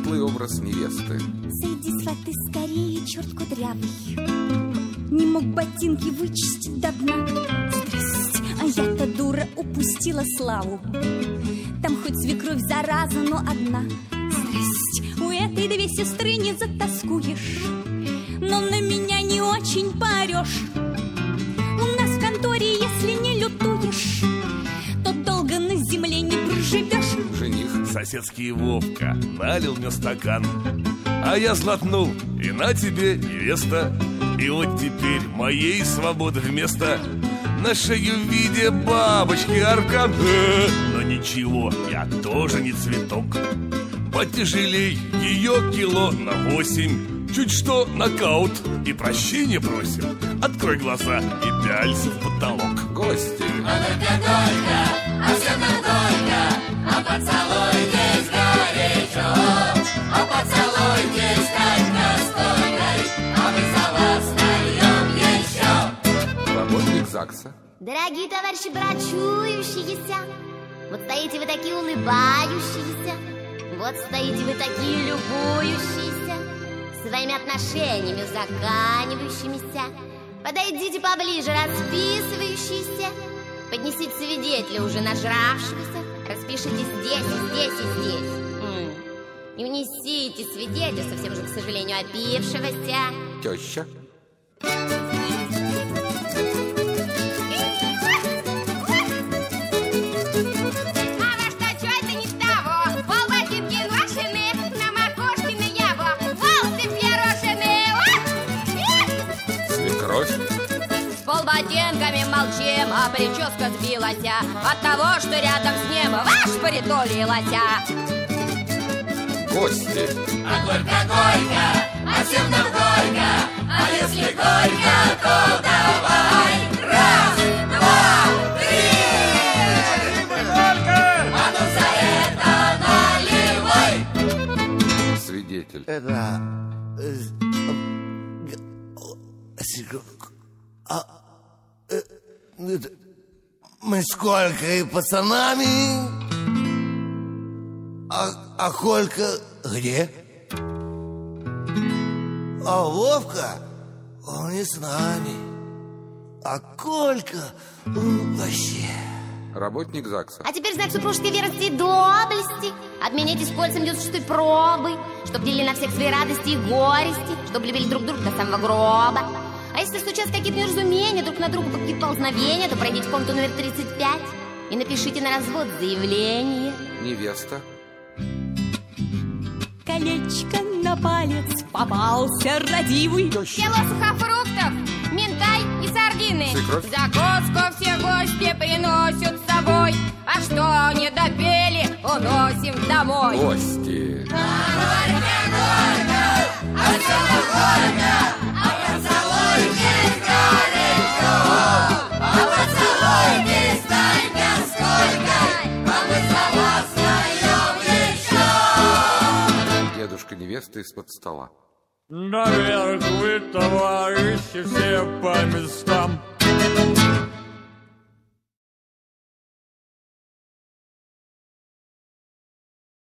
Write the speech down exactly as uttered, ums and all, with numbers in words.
светлый образ невесты. Сойди, сваты, скорее, черт кудрявый, не мог ботинки вычистить до дна. Здрасте, а я-то дура упустила славу. Там хоть свекровь зараза, но одна. Здрасте, у этой две сестры не затаскуешь, но на меня не очень поорешь. У нас в конторе, если не лютуешь, то долго на земле не проживешь. Жених. Соседский Вовка налил мне стакан, а я глотнул, и на тебе, невеста. И вот теперь моей свободы вместо на шею в виде бабочки аркан. Э, но ничего, я тоже не цветок. Потяжелей ее кило на восемь. Чуть что нокаут, и прощения просим. Открой глаза и пялься в потолок. Гости. А только-только, а всем нам только, а поцелуйтесь горячо, а поцелуйтесь как настойкой, а мы за вас нальем еще. Работник ЗАГСа. Дорогие товарищи брачующиеся, вот стоите вы такие улыбающиеся, вот стоите вы такие любующиеся, своими отношениями заканчивающимися. Подойдите поближе, расписывающиеся, поднесите свидетеля уже нажравшегося, распишите здесь, и здесь, и здесь. М-м. И внесите свидетеля, совсем же, к сожалению, опившегося. Теща. Полботинками молчим, а прическа сбилась от того, что рядом с ним ваш притулилась. Гости. А горько-горько, а всем нам горько, а если горько, то давай. Раз, два, три. А ну за это наливай. Свидетель. Это... А... Это... Мы с Колькой пацанами. А, а Колька где? А Вовка, он не с нами. А Колька, он вообще... Работник ЗАГСа. А теперь знак супружеской верности и доблести. Обменяйтесь кольцем десятой пробы, чтоб делили на всех свои радости и горести, чтоб любили друг друга до самого гроба. А если случаются какие-то неразумения, друг на друга какие-то ползновения, то пройдите в комнату номер тридцать пять и напишите на развод заявление. Невеста. Колечко на палец попался родивый. Кило сухофруктов, минтай и сардины. Свекровь. Закуску все гости приносят с собой, а что не допели, уносим домой. Гости. А всем нам горько, а поцелуйтесь горячо, а поцелуйтесь только сколько, а мы за вас нальем еще. Дедушка невесты из-под стола. Наверх вы, товарищи, все по местам.